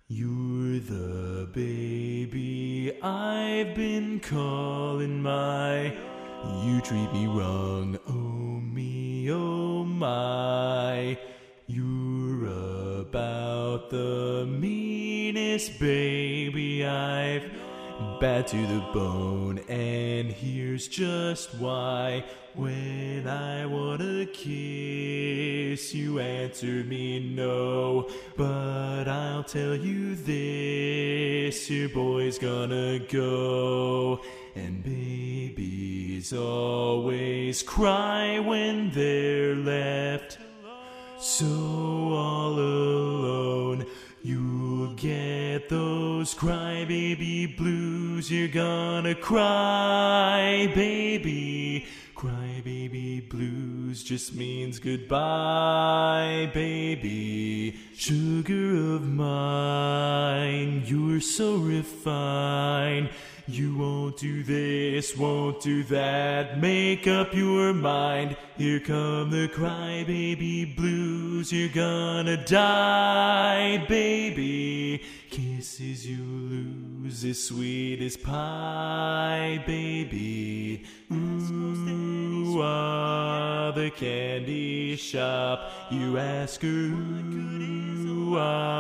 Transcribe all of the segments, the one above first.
You're the baby I've been calling my. You treat me wrong, oh me, oh my. You're about the meanest baby I've. Bad to the bone, and here's just why. When I wanna kiss, you answer me no. But I'll tell you this, your boy's gonna go. And babies always cry when they're left so all alone. You'll get those crybaby blues. You're gonna cry, baby. Crybaby blues just means goodbye, baby. Sugar of mine, you're so refined. You won't do this, won't do that. Make up your mind. Here come the crybaby blues. You're gonna die, baby. Kisses you lose as sweet as pie, baby. Ooh, the candy shop. You ask her, ooh,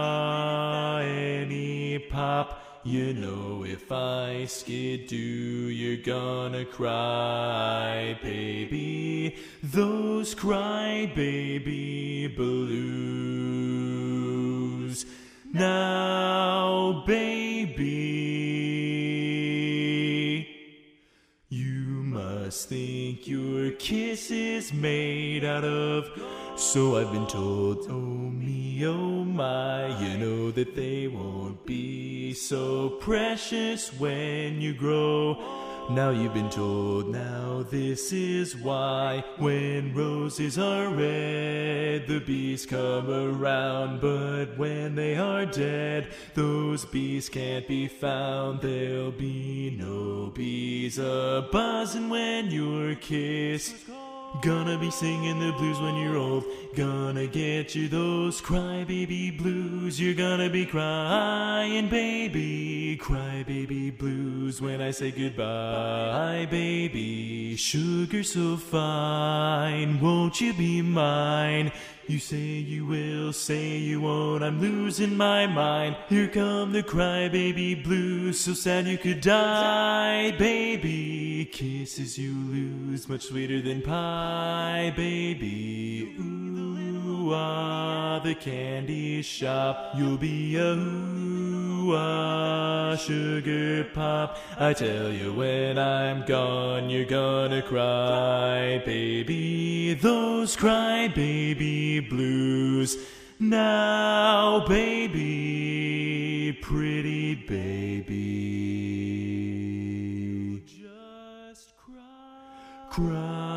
any pop. You know if I skid do, you're gonna cry, baby. Those cry baby blues. Now, baby, you must think your kiss is made out of. So I've been told, oh me, oh my, you know that they won't be so precious when you grow. Now you've been told, now this is why. When roses are red, the bees come around. But when they are dead, those bees can't be found. There'll be no bees a-buzzing when you're kissed. Gonna be singing the blues when you're old. Gonna get you those crybaby blues. You're gonna be crying, baby. Crybaby blues when I say goodbye, baby. Sugar so fine, won't you be mine? You say you will, say you won't, I'm losing my mind. Here come the crybaby blues, so sad you could die, baby. Kisses you lose, much sweeter than pie, baby. Ooh, the candy shop. You'll be a sugar pop. I tell you when I'm gone, you're gonna cry, baby. Those cry baby blues. Now, baby, pretty baby, just cry.